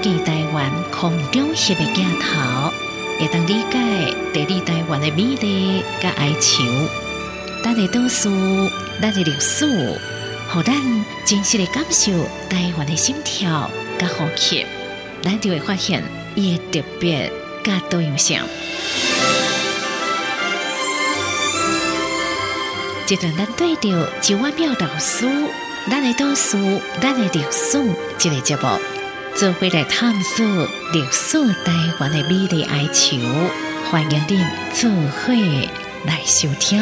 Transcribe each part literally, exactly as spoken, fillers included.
解台湾空中翕的镜头，会当理解地理台湾的美丽甲哀愁。咱的故事，咱的历史，互咱真实的感受台湾的心跳甲呼吸，咱就会发现伊的特别甲多样性。一阵咱对着周婉妙老师，咱的故事，咱的历史，这个节目，做伙来探索历史台湾的美丽哀愁。欢迎您做伙来收听。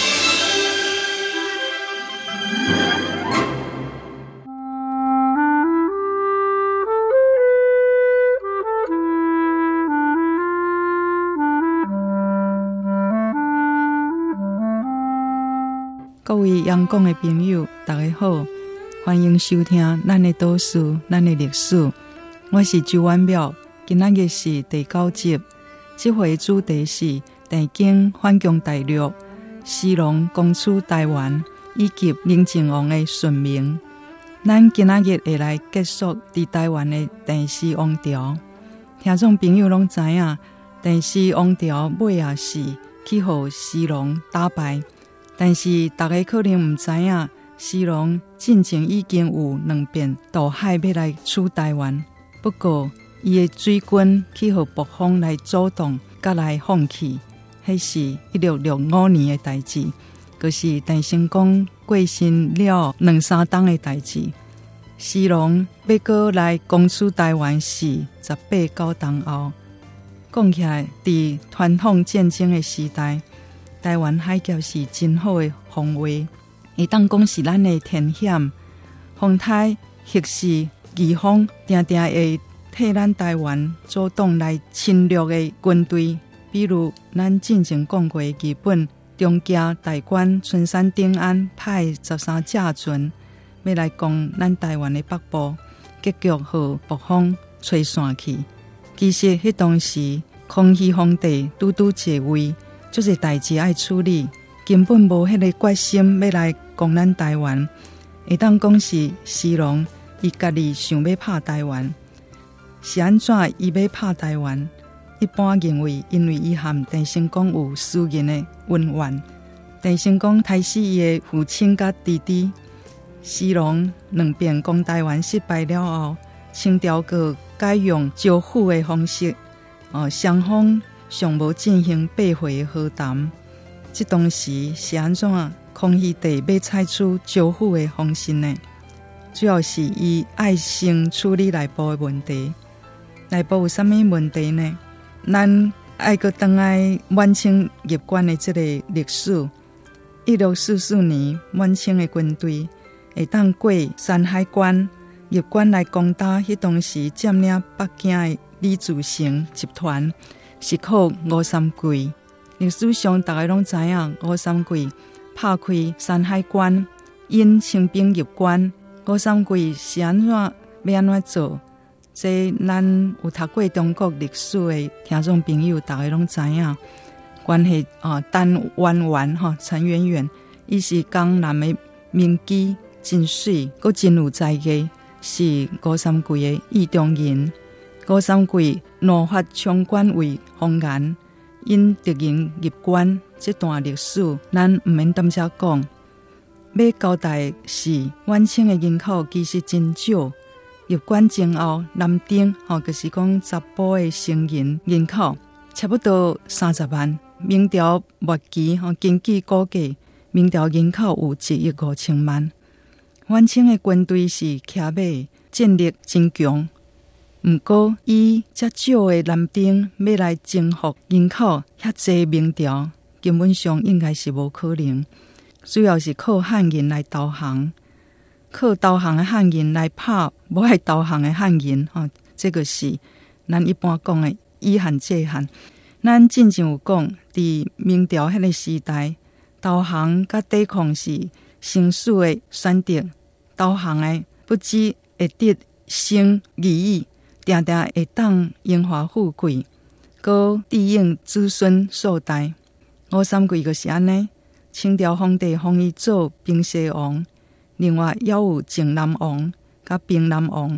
各位央广的朋友，大家好，欢迎收听咱的故事，咱的历史。我是周婉妙，今仔日是第九集，这回主题是地景反攻大陆、西龙攻取台湾以及宁靖王的顺命。咱今仔日会来结束伫台湾的第四王朝。听众朋友拢知影，第四王朝尾也是去互西龙打败。但是大家可能唔知影，西龙进前已经有两遍渡海要来取台湾，不过伊的水军去互北方来主动，甲来放弃，迄是一六六五年的代志，就是郑成功过身了两三冬的代志。西龙要过来攻取台湾是十八九冬后。讲起来，伫传统战争的时代，台湾海峡是真好的防卫，会当讲是咱的天险。风台、黑势、义风，定定会替咱台湾主动来侵略的军队，比如咱之前讲过的日本中嘉大官春山定安派十三架船，要来攻咱台湾的北部，结局互北方吹散去。其实迄当时康熙皇帝拄拄继位，就是代志爱处理，根本无迄个决心要来攻咱台湾。会当讲是西龙伊家己想要拍台湾，是安怎伊要拍台湾？一般认为，因为伊和郑成功有私人的恩怨。郑成功杀死伊的父亲甲弟弟，西龙两遍攻台湾失败了后，清朝阁改用招抚的方式，哦，双方尚无进行八回的和谈。这当时是安怎康熙帝要采取招抚的方式呢？主要是以爱先处理内部的问题。内部有什么问题呢？咱爱阁回来满清入关的这个历史。一六四四年，满清的军队会当过山海关入关来攻打迄当时占领北京的李自成集团。是靠吴三桂。历史上大家拢知影，吴三桂拍开山海关，引清兵入关。吴三桂是安怎要安怎做？这咱有读过中国历史的听众朋友，大家拢知影。关系啊，陈圆圆哈，陈圆圆，伊是江南的名妓，真水，阁真有才艺，是吴三桂的意中人。吴三桂怒发冲冠为红颜，因敌人入关，这段历史咱唔免踮遮讲。要交代是，晚清的人口其实真少，入关前后，男丁吼，就是讲查甫的成人人口差不多三十万。明朝末期吼，根据估计，明朝人口有一亿五千万。晚清的军队是骑马，战力真强。毋过，以遮少的男丁要来征服人口遐济明朝，根本上应该是无可能。主要是靠汉人来投降，靠投降的汉人来拍无爱投降的汉人，吼、哦，这个是咱一般讲的以汉制汉。咱之前有讲，伫明朝迄个时代，投降甲抵抗是生死的选择。投降的不只会得生利益。定定会当荣华富贵，搁庇应子孙数代。吴三桂就是安尼，清朝皇帝封伊做平西王，另外还有靖南王、甲平南王，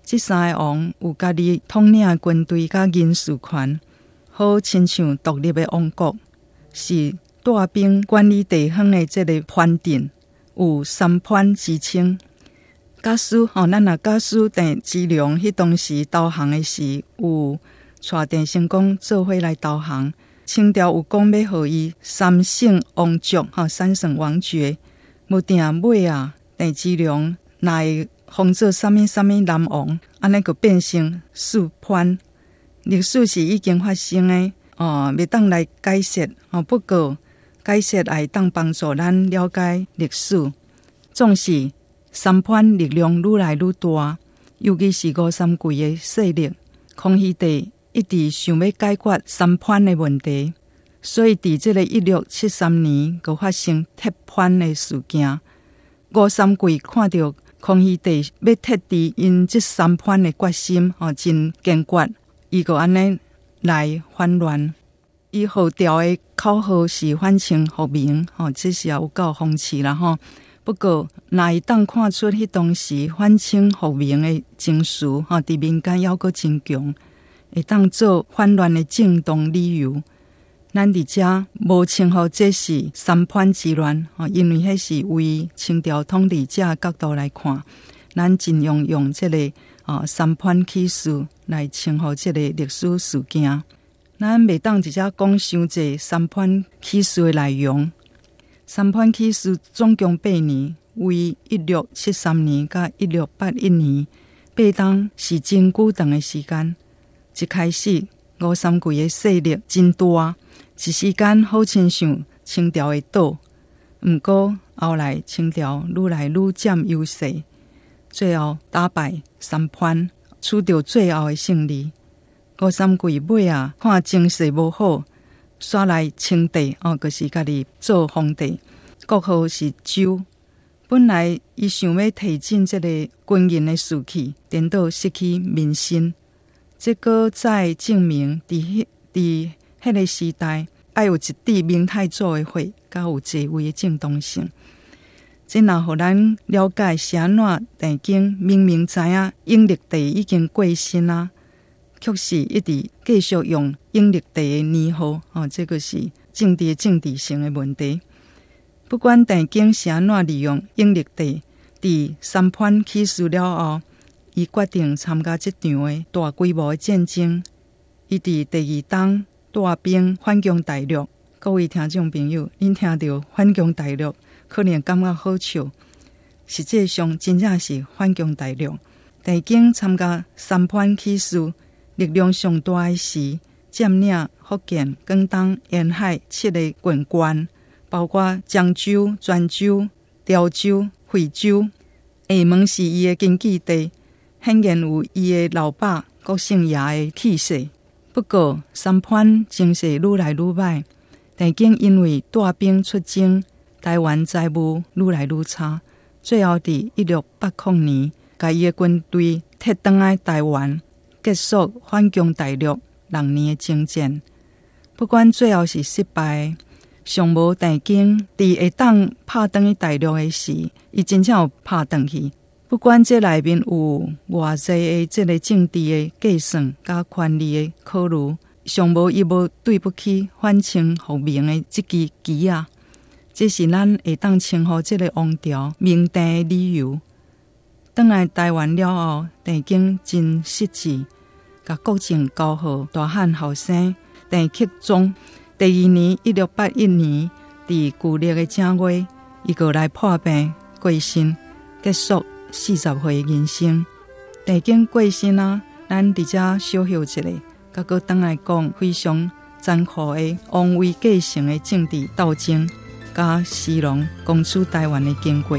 这三个王有家己统领的军队甲人事权，好亲像独立的王国，是带兵管理地方的这个藩镇，有三藩之称。假使吼，咱若假使郑芝龙迄当时投降的时，有带郑成功做伙来投降，清朝有讲要互伊三姓王爵，吼三省王爵，无定尾啊，郑芝龙若会封做啥物啥物南王，安尼就变成四藩。历史是已经发生的，哦，袂当来解释，哦，不过解释也会当帮助咱了解历史。总是三藩力量愈来愈大，尤其是吴三桂的势力，康熙帝一直想要解决三藩的问题，所以伫这个一六七三年，就发生撤藩的事件。吴三桂看到康熙帝要撤除因这三藩的决心，哦，真坚决，伊就安尼来反乱。伊号召的口号是反清复明，哦，这是也有够风趣啦，吼。不过，若会当看出迄当时反清复明的情绪，吼，伫民间还阁真强，会当做反乱的正当理由。咱伫遮无称呼这是三藩之乱，吼，因为迄是为清朝统治者的角度来看，咱尽量用这个啊三藩起事来称呼这个历史事件。咱袂当直接讲伤济三藩起事的内容。三藩起事总共八年，为一六七三年到一六八一年，八当是真久长的时间。一开始，吴三桂的势力真大，一时间好亲像清朝的岛。毋过后来清朝愈来愈占优势，最后打败三藩，取得最后的胜利。吴三桂尾啊，看情势无好，煞来称帝，哦，就是家己做皇帝，国号是周。本来伊想要提振这个军人的士气，颠倒失去民心。这个再证明，伫伫迄个时代，爱有一帝明太祖的血，甲有继位的正当性。这若互咱了解是安怎郑经明明知影永历帝已经过身啊，却是一直继续用永历帝的年号，哦，这个是政治政治性的问题。不管郑经是安怎利用永历帝，伫三藩起事了后，伊决定参加这场的大规模的战争。伊伫第二冬带兵反攻大陆。各位听众朋友，恁听到反攻大陆，可能感觉好笑，实际上真正是反攻大陆。郑经参加三藩起事，力量上大的时，占领福建、广东沿海七个郡县，包括漳州、泉州、潮州、惠州。厦门是伊的根据地，显然有伊的老爸郭姓爷的气势。不过，三藩情势愈来愈歹，郑经因为带兵出征，台湾财务愈来愈差，最后伫一六八零年，甲伊的军队撤返来台湾，结束反攻大陆六年的征战。不管最后是失败，上无郑经伫会当拍返去大陆的时，伊真正有拍返去。不管这内面有偌济的这个政治的计算甲权力的考虑，上无伊无对不起反清复明的这支旗啊，这是咱会当称呼这个王朝明帝的理由。返来台湾了后，郑经真识字，甲国政高号大汉后生郑克忠。第二年一六八一年，伫旧历的正月，伊个来破病过身，结束四十岁的人生。郑经过身啊，咱伫遮小休一下，甲佮倒来讲非常残酷的王位继承的政治斗争，甲西戎攻取台湾的经过。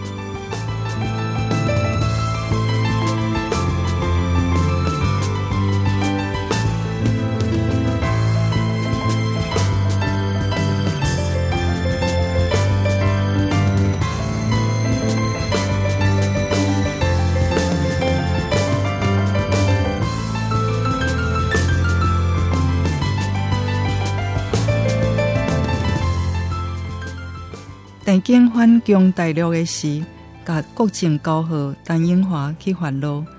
郑经反攻大陆的时，甲国政高号陈永华去发落，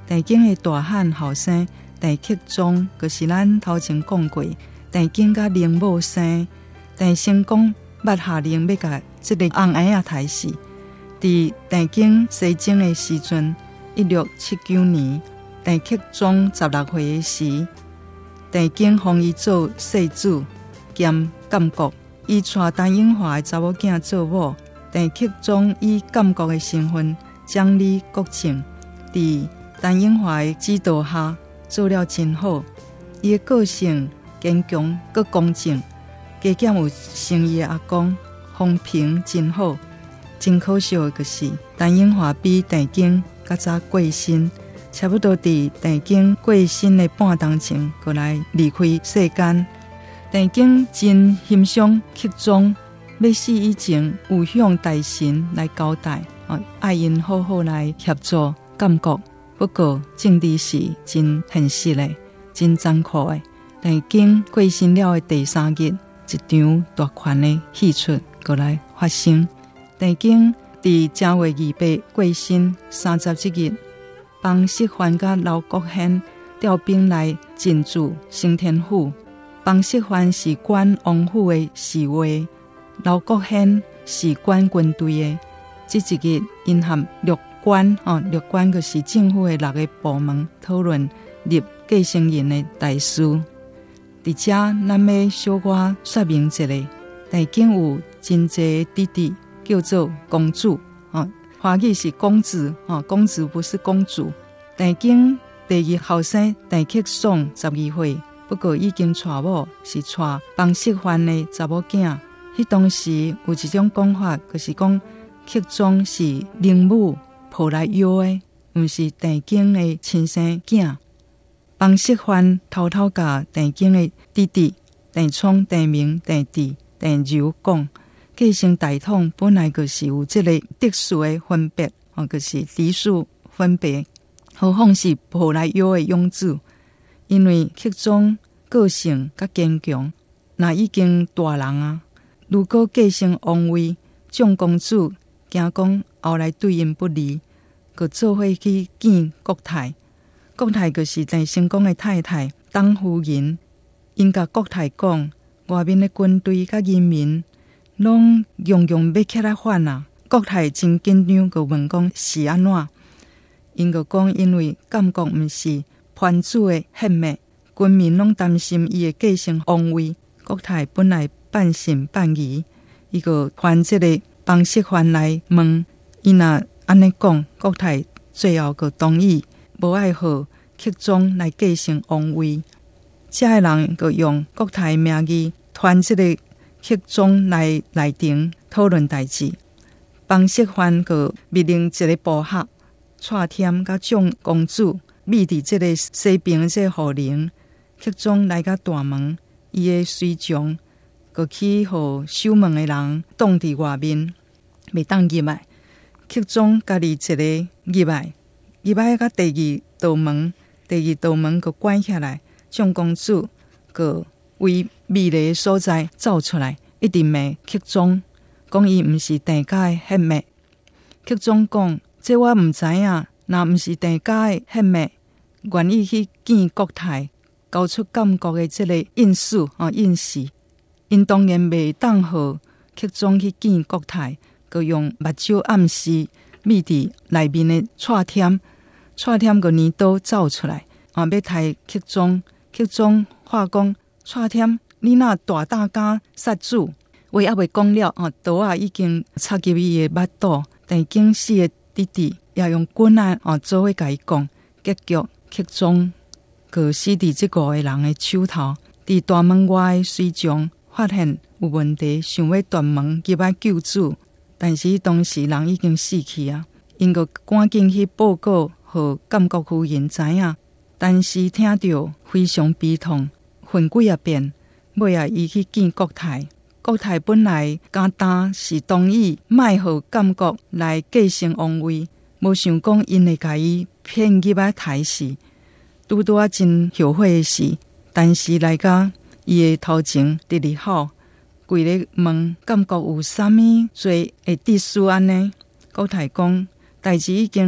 大景的大汉后生大克宗，就是咱头前讲过，大景甲灵母生，大成功捌下令要甲即个红矮仔杀死。伫大景西征的时阵，一六七九年，大克宗十六岁的时，大景封伊做世子兼监国，伊娶陈永华的查某囝做某。大克宗以监国的身份掌理国政，伫陈永华的指导下做了真好。伊的个性坚强佮公正，加减有生伊的阿公，风评真好。真可惜的就是陈永华比大景较早过身，差不多伫大景过身的半当前，过来离开世间。大景真欣赏克宗，要死以前有向大神来交代，哦，爱因好好来协助监国。不过政治是真现实的，真残酷的。大景过身了的第三日，一场大款的戏出过来发生。大景伫正月二八过身，三十一日，帮释桓甲刘国宪调兵来进驻升天府。帮释桓是管王府的侍卫，刘国宪是管军队的。这一日，因和六官哦，六官就是政府的六个部门讨论立继承人的大事。伫遮，咱要小可说明一下，大景有真济弟弟，叫做公主哦，华语是公子哦，公子不是公主。大景第二后生大克颂十二岁。不过已经娶某，是娶帮释桓的查某囝。迄当时有一种讲法，就是讲克宗是灵母抱来要的，毋是大景的亲生囝。帮释桓偷偷甲大景的弟弟大聪、大明、大智、大柔讲，继承大统本来就是有这个特殊的分别，哦，就是嫡属分别，何况是抱来要的养子。因为克宗个性较坚强，那已经大人啊，如果继承王位，众公主惊讲后来对因不利，就做伙去见国太。国太就是大成功的太太董夫人，因甲国太讲，外面的军队甲人民拢样样要起来反啊。国太真紧张，就问讲是安怎？因就讲因为监国毋是藩主的血脉，军民拢担心伊会继承王位。国太本来半信半疑，伊个还这个帮释桓来问，伊若安尼讲，国太最后个同意，无爱互克宗来继承王位。这个人就用国太名义传这个克宗来内廷讨论代志。帮释桓就命令一个部下蔡添甲众公主。秘伫这个西边的这个护陵，克宗来到大门，伊的随从就去互守门的人挡伫外面，袂当入来。克宗家己一个入来，入来到第二道门，第二道门就关起来，众公主就为秘密的所在走出来，一直骂克宗，讲伊毋是大家的血脉。克宗讲：这我毋知影，若毋是大家的血脉。愿意去见国太，交出监国的这个印史啊印示，因当然袂当互克宗去见国太，佮用目睭暗示秘伫内面的蔡添，蔡添个年刀走出来啊，要杀克宗。克宗话讲：蔡添，你那大胆敢杀子？话还未讲了啊，刀啊已经插入伊的腹肚。但景死的弟弟也用棍啊啊做伙甲伊讲，结局。克宗就死伫这五个人的手头。伫大门外的随从发现有问题，想要断门入来救主，但是当时人已经死去啊，因就赶紧去报告予监国夫人知影。但是听到非常悲痛，魂几啊遍，尾啊伊去见国太。国太本来简单是同意卖予监国来继承王位，无想讲因会甲伊骗入来杀死，拄拄啊真后悔的事。但是来到伊的头前，直直吼，跪咧问监国有啥物做会得输安呢？国太讲代志已经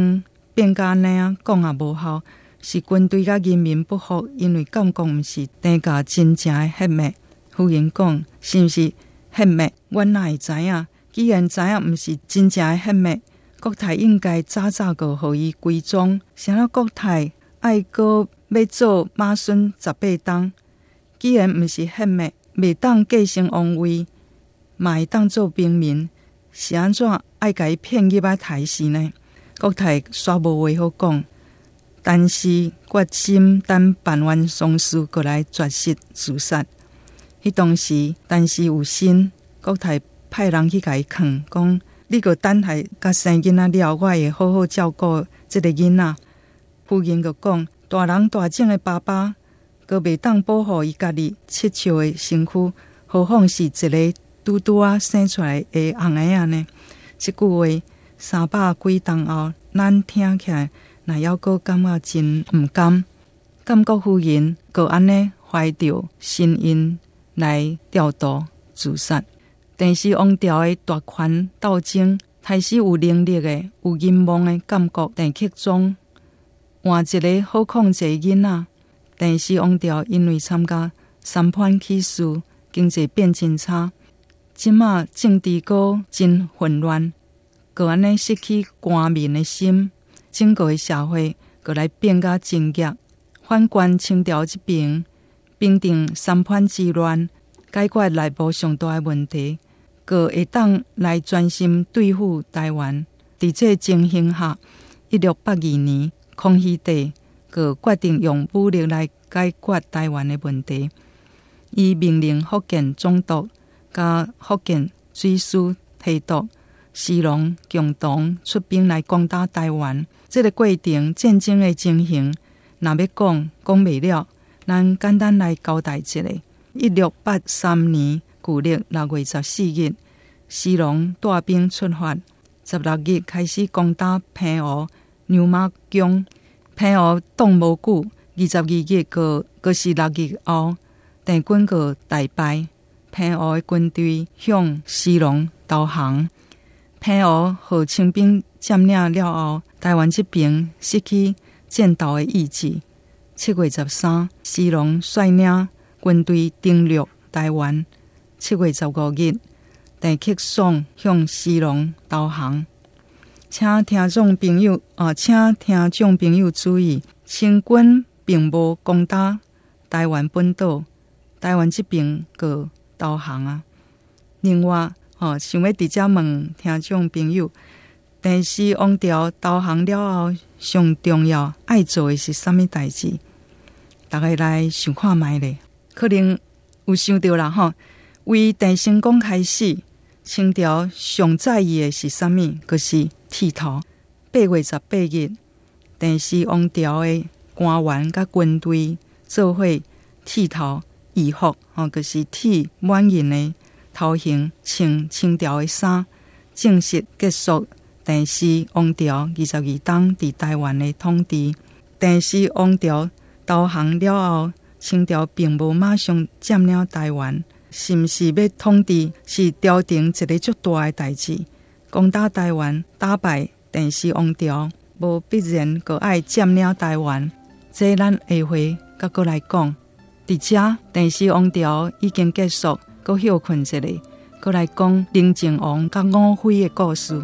变甲安尼啊，讲也无效，是军队甲人民不服，因为感觉毋是地价真正的血脉。夫人讲，是毋是血脉？阮哪会知影？既然知影毋是真正的血脉，国泰应该早早个互伊归宗。啥了国泰爱阁要做马孙十八当？既然毋是血脉，袂当继承王位，嘛会当做平民，是安怎爱甲伊骗入来刣死呢？国泰煞无话好讲，但是决心等办完丧事，过来绝食自杀。迄当时，但是有心，国泰派人去甲伊劝，讲你个等下甲生囡仔了，我会好好照顾这个囡仔。夫人就讲，大人大种的爸爸，阁袂当保护伊家己七笑的身躯，何况是一个拄拄啊生出来的红孩仔呢？这句话三百几冬后，咱听起来，那还阁感觉真毋甘。感觉夫人阁安尼怀着心因来调度自杀。但是王朝的大权斗争，开始有能力的、有阴谋的感觉，陈克忠换一个好控制囡仔。但是王朝因为参加三藩起事，经济变真差，即马政治阁真混乱，阁安尼失去官民的心，整个的社会阁来变甲真逆。反观清朝这边，平定三藩之乱，解决内部上大的问题，阁会当来专心对付台湾。伫这情形下，一六八二年，康熙帝阁决定用武力来解决台湾的问题。伊命令福建总督甲福建水师提督施龙共同出兵来攻打台湾。这个过程战争的情形，若要讲讲袂了，咱简单来交代一下。一六八三年旧历六月十四日，施龙带兵出发，十六日开始攻打平湖、牛马江。平湖挡无久，二十二日个个是六日后，敌军个大败，平湖的军队向施龙投降。平湖和清兵占领了后，台湾这边失去战斗的意志。七月十三，施龙率领军队登陆台湾。七月十五日，陈克爽向施龙投降。请听众朋友啊，请听众朋友注意，清军并无攻打台湾本岛，台湾这边个投降啊。另外，哦，想要直接问听众朋友，但是王朝投降了后，上重要爱做的是什么代志？大家来想看卖咧，可能有想到啦吼。为郑成功开始，清朝上在意的是什么？就是剃头。八月十八日，郑氏王朝的官员甲军队做伙剃头义服，吼，就是剃满人的头型，穿清朝的衫，正式结束郑氏王朝二十二冬伫台湾的统治。郑氏王朝投降了后，清朝并无马上占领台湾，是毋是要统治？是朝廷一个足大的代志。攻打台湾，打败郑氏王朝，无必然阁爱占领台湾。这咱下回甲阁来讲。伫遮郑氏王朝已经结束，阁休困一下，阁来讲宁靖王甲岳飞的故事。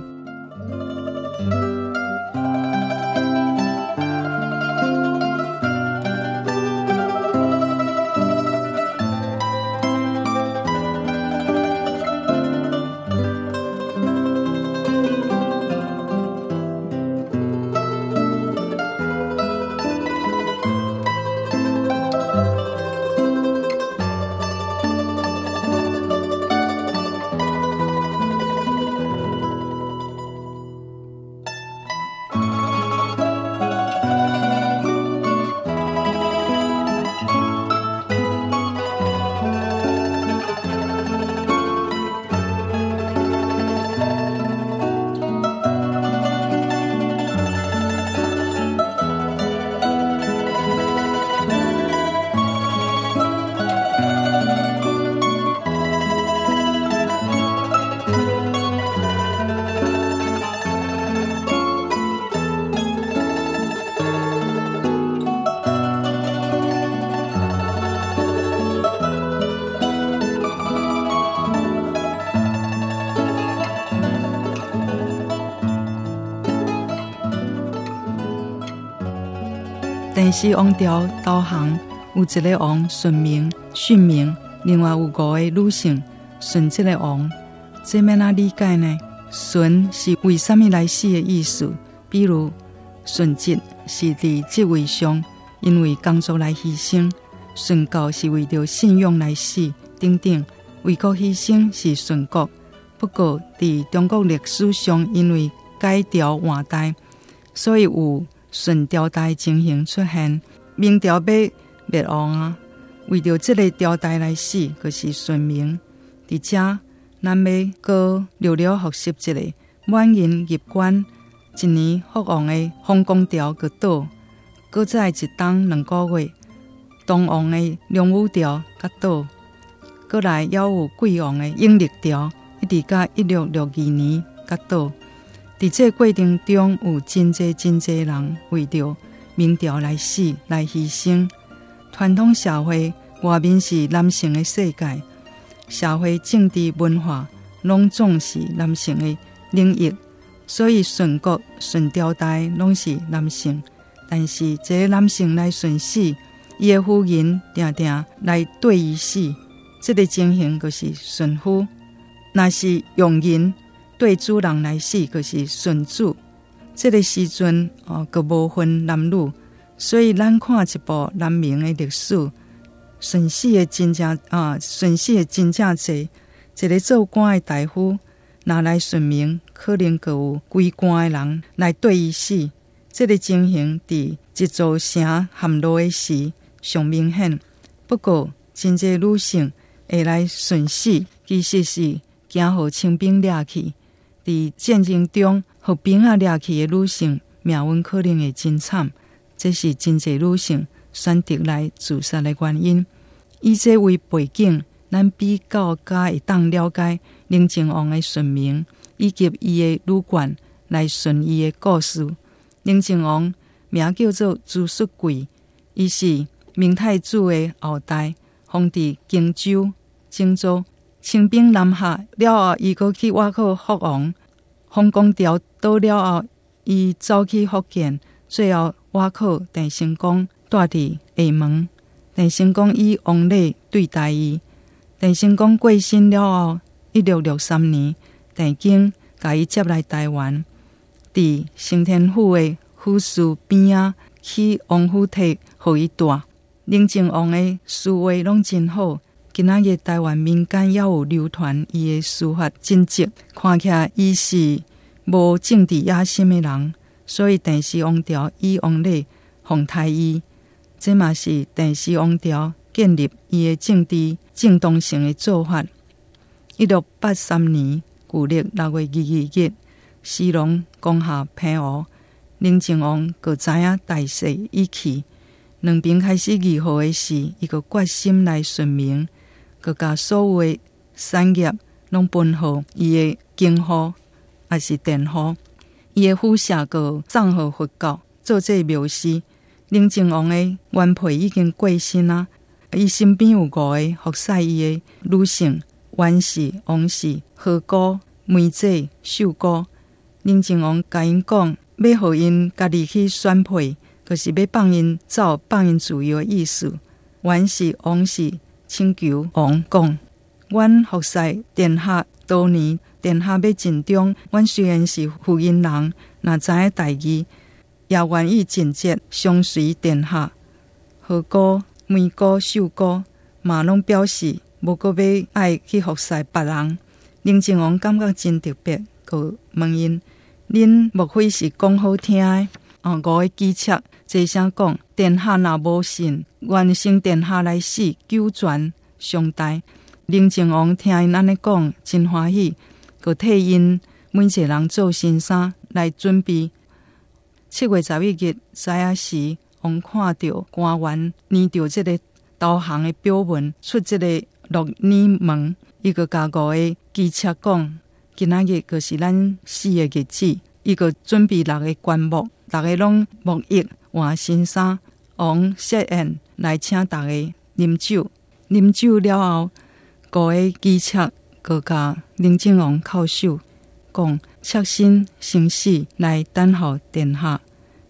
第四王朝导航有一个王顺明、训明，另外有五个女性顺这个王，这要哪理解呢？顺是为什么来死的意思，比如顺直是伫职位上因为工作来牺牲，顺教是为着信仰来死等等，为国牺牲是顺国。不过伫中国历史上因为改朝换代，所以有顺朝代情形出现。明朝要灭亡啊，为着这个朝代来死，就是顺明。伫这咱要搁略略复习一下，满人入关一年复王的封公朝搁倒，搁再一冬两个月，东王的梁武朝搁倒，搁来还有贵王的永历朝，一直到一六六二年搁倒。伫这过程中，有真济真济人为着明朝来死来牺牲。传统社会外面是男性的世界，社会政治文化拢总是男性的领域，所以顺国顺朝代拢是男性。但是这个男性来顺死，伊的夫人定定来对伊死，这个情形就是顺夫。若是用人对主人来死，就是顺主。这个时阵哦，佮无分男女，所以咱看一部南明的历史，顺死的真正啊，顺死的真正济。一个做官的大夫，拿来顺明，可能佮有规官的人来对伊死。这个情形伫一座城陷落的时上明显。不过，真济女性会来顺死，其实是惊互清兵掠去。伫战争中，互兵仔掠去的女性命运可能会真惨，这是真济女性选择来自杀的原因。以这为背景，咱比较加会当了解宁靖王的顺明以及伊的女眷来顺伊的故事。宁靖王名叫做朱术贵，伊是明太祖的后代，封伫荆州、荆州。清兵南下了后，伊阁去挖考福王。封公朝倒了后，伊走去福建，最后挖考郑成功住伫厦门。郑成功以王礼对待伊。郑成功过身了后，一六六三年，郑经甲伊接来台湾，伫承天府的府寺边仔起王府邸，互伊住。宁靖王的思维拢真好。今仔日台湾民间也有流传伊的书法真迹，看起来伊是无政治野心的人，所以郑氏王朝以王礼奉太医，这嘛是郑氏王朝建立伊的政治正当性的做法。一六八三年旧历六月二二日，西龙攻下平湖，宁靖王就知影大势已去，两边开始议和的时，伊就决心来顺明。佮甲所有的产业拢分互伊的经户，也是佃户。伊的府舍佮葬互佛教，做这庙司。宁靖王的原配已经过身啊，伊身边有五个服侍伊的女性：袁氏、王氏、何姑、梅姐、秀姑。宁靖王甲因讲，要互因家己去选配，就是要放因走，放因自由的意思。袁氏、王氏请求王讲：阮服侍殿下多年，殿下要尽忠。阮虽然是妇人人，若知影代志，也愿意尽责相随殿下。何姑、梅姑、秀姑嘛拢表示无阁要爱去服侍别人。宁靖王感觉真特别，就问因：恁莫非是讲好听的？哦，五个机车齐声讲：殿下若无信，愿生殿下来死，九泉相待。宁靖王听因安尼讲，真欢喜，就替因每一个人做新衫来准备。七月十一日早仔时，王看到官员捏着这个导航的表文，出这个六年门，伊个甲五个机车讲：今仔日就是咱死的日子。伊个准备六个棺木，大家拢沐浴换新衫。王设宴来请大家啉酒，啉酒了后，五个机车就甲宁靖王叩首，讲妾身生死来等候殿下。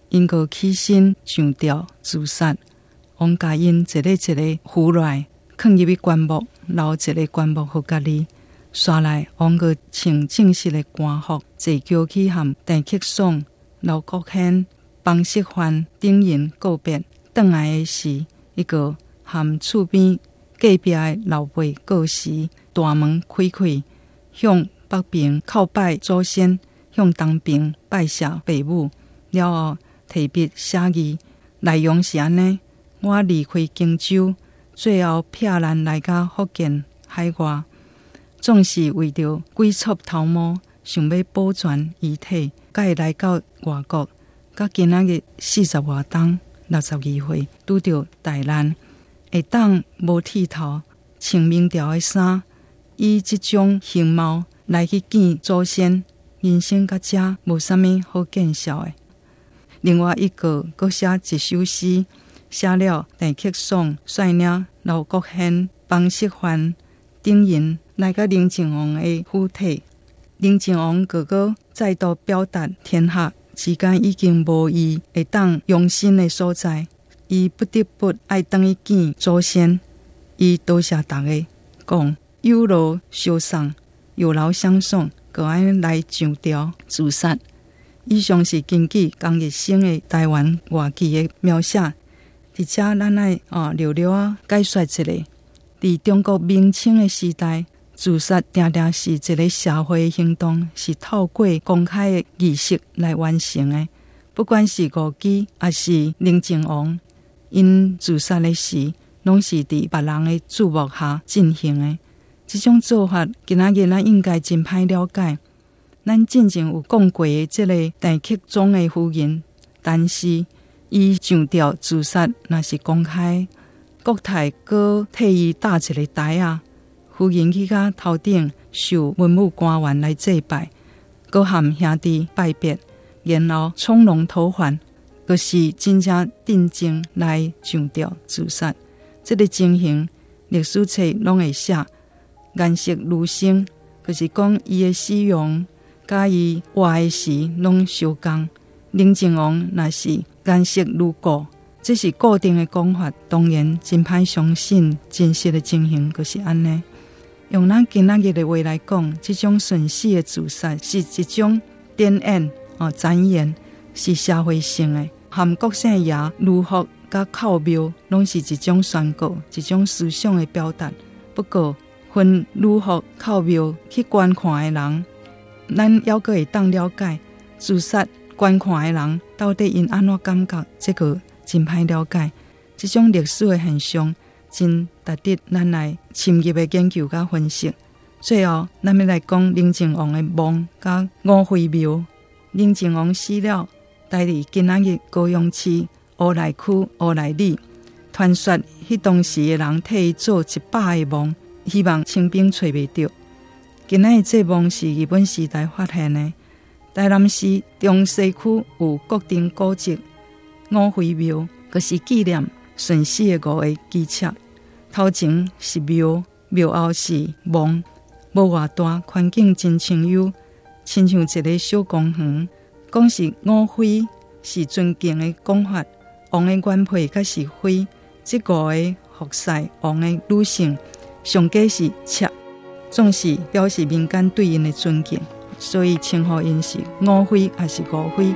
因个起身上吊自杀，王甲因一个一个扶来，放入去棺木，留一个棺木互家己。刷来，王个穿正式的官服，坐轿去和陈克爽、刘国宪、方世藩等人告别。转来的时，一个和厝边隔壁的老爸告辞，大门开开，向北边叩拜祖先，向东边拜谢父母。了后，提笔写字，内容是安尼：我离开荆州，最后撇咱来到福建海外，总是为着鬼畜头毛，想要保全遗体，才会来到外国。到今仔日四十外冬，六十二岁，拄着大难，会当无剃头，穿明条的衫，以这种形貌来去见祖先，人生到这无啥物好见笑的。另外一个阁写一首诗，写了陈克爽率领刘国宪、方世藩等人来到宁靖王的府邸。宁靖王哥哥再度表达天下之间已经无伊会当用心的所在，伊不得不爱当去见祖先。伊多谢大家，讲有劳相送，有劳相送，个安来上吊自杀。以上是根据江日升的台湾话剧的描写，而且咱来哦略略啊解说一下。在中国明清的时代，自杀定定是一个社会行动，是透过公开的仪式来完成的。不管是五姬还是宁靖王，因自杀的时，拢是在别人的注目下进行的。这种做法，今仔日咱应该真歹了解。咱之前有讲过的这个陈克爽的夫人，但是伊上吊自杀，那是公开。国太阁替伊搭一个台啊，夫人去到头顶受文武官员来祭拜，阁和兄弟拜别，然后从容投还，就是真正定睛来上吊自杀。这个情形，历史册拢会写。颜色如生，就是讲伊的死亡，甲伊活的时拢相共。宁靖王若是颜色如故，这是固定的讲法，当然真歹相信真实的情形就是安尼。用咱今仔日的话来讲，这种顺死的自杀是一种展演哦，展演是社会性的，和国姓爷如何甲靠庙，拢是一种宣告，一种思想的表达。不过，分如何靠庙去观看的人，咱还阁会当了解自杀观看的人到底因安怎感觉，这个真歹了解。这种历史的现象，真值得咱来深入的研究甲分析。最后，咱要来讲宁靖王的墓甲五妃庙。宁靖王死了，待伫今仔日高雄市乌来区乌来里，传说迄当时的人替伊做一百个墓。希望清兵找袂到。今仔日这墓是日本时代发现的。台南市中西区有国定古迹五妃庙，就是纪念顺死的五个姬妾。头前是庙，庙后是墓，无偌大，环境真清幽，亲像一个小公园。讲是五妃是尊敬的讲法，王的原配甲是妃，这五个服侍王的女性。上计是妾，总是表示民间对因的尊敬，所以称呼因是五妃还是五妃。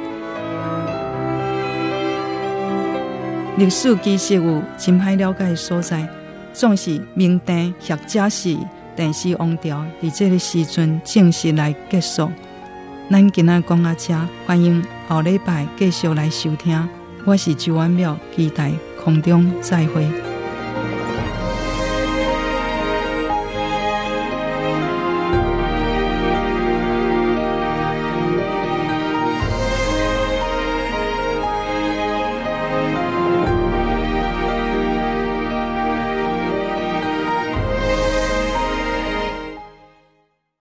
历史其实有真歹了解的所在，总是明定或者是电视王朝在这个时阵正式来结束。咱今仔讲到这，欢迎后礼拜继续来收听。我是周婉淼，期待空中再会。